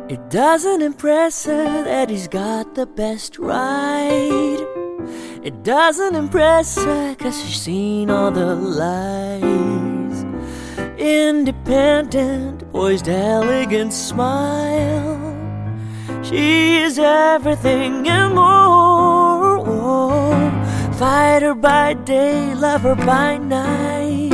It doesn't impress her that he's got the best ride. It doesn't impress her 'cause she's seen all the lies. Independent, poised, elegant smile. She is everything and more. Fighter by day, lover by night.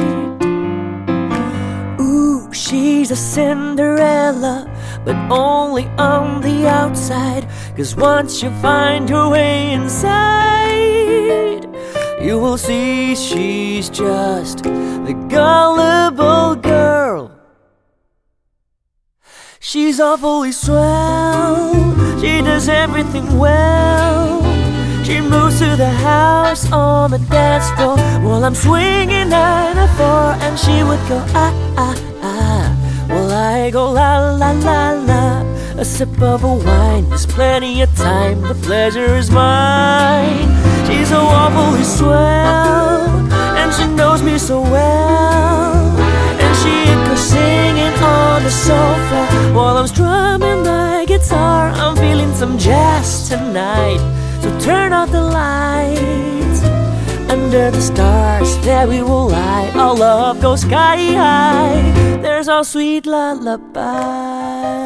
Ooh, she's a Cinderella, but only on the outside. 'Cause once you find her way inside, you will see she's just the gullible girl. She's awfully swell, she does everything well. She moves to the house on the dance floor while I'm swinging 9-4, and she would go ah ah ah, while I go la la la la. A sip of a wine, there's plenty of time, the pleasure is mine. She's so awfully swell, and she knows me so well. And she goes singing on the sofa while I'm strumming my guitar. I'm feeling some jazz tonight, so turn off the lights. Under the stars, there we will lie. Our love goes sky high. There's our sweet lullaby.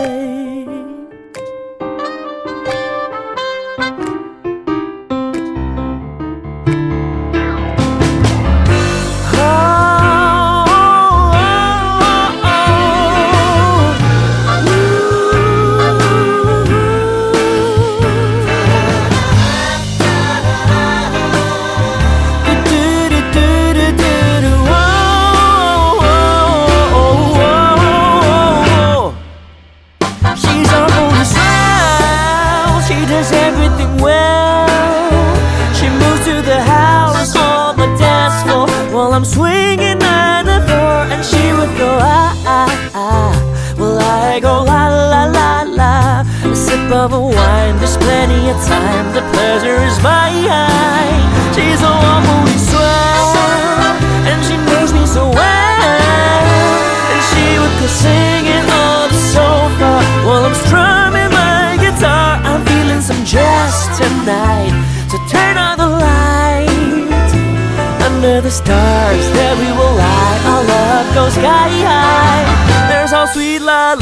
Everything well. She moves to the house on the dance floor while I'm swinging 9-4, and she would go ah ah ah, well I go la la la la. A sip of a wine, there's plenty of time, the pleasure is mine. She's so awfully swell, and she knows me so well. And she would go singing on the sofa while I'm strumming my guitar. I'm feeling some jazz tonight, so turn on the light. Under the stars, there we will lie. Our love goes sky high. There's our sweet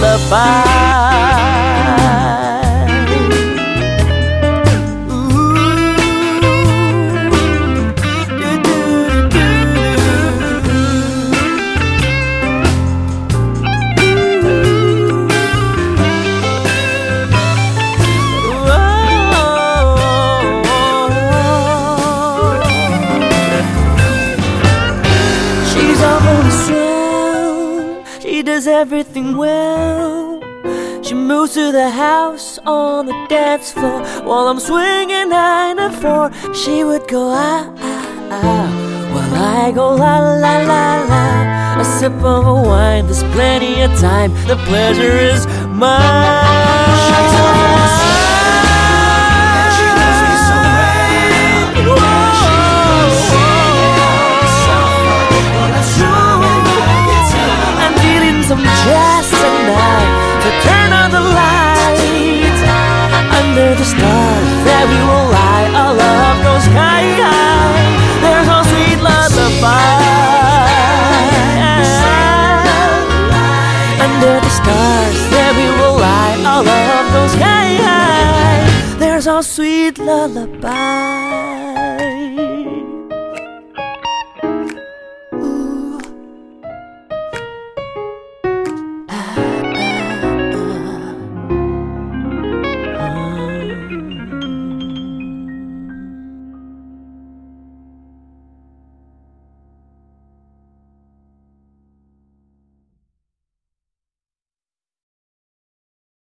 lullaby. She does everything well. She moves to the house on the dance floor while I'm swinging 9-4. She would go ah ah ah, while I go la la la la. A sip of a wine, there's plenty of time, the pleasure is mine. She's almost and she knows me so well. She goes singing on the sofa while I'm strumming my guitar. I'm feeling some jazz tonight, so turn on the lights. Under the stars, there we will lie. Our love goes sky high. There's our sweet lullaby. Under the stars, there we will lie. Our love goes sky high. There's our sweet lullaby.